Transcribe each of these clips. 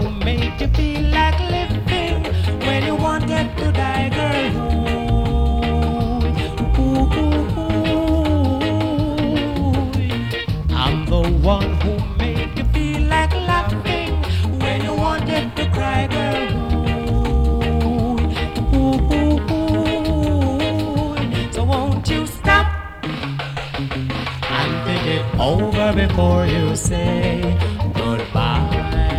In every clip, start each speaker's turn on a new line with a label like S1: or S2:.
S1: who made you feel like living when you wanted to die, girl? I'm the one who made you feel like laughing when you wanted to cry, girl. So won't you stop and think it over before you say goodbye?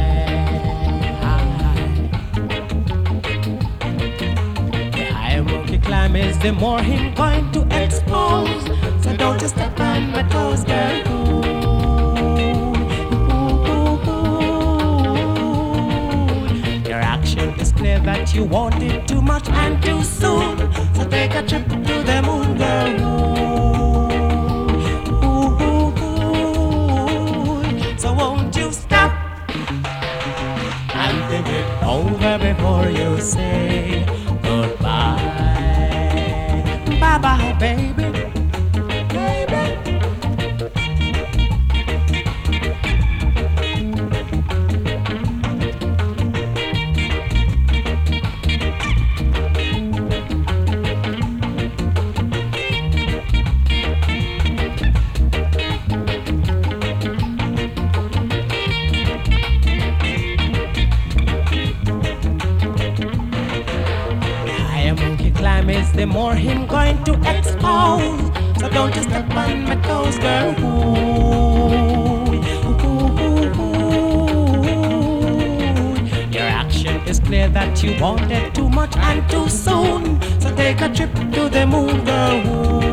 S1: The higher monkey climb is the more him going to expose. So don't you step on my toes, girl. Your action is clear that you want it too much and too soon. So take a trip to the moon, girl. So won't you stop and think it over before you say goodbye? Bye-bye, baby. Is the more him going to expose. So don't you step on my toes, girl. Your action is clear that you wanted too much and too soon. So take a trip to the moon, girl.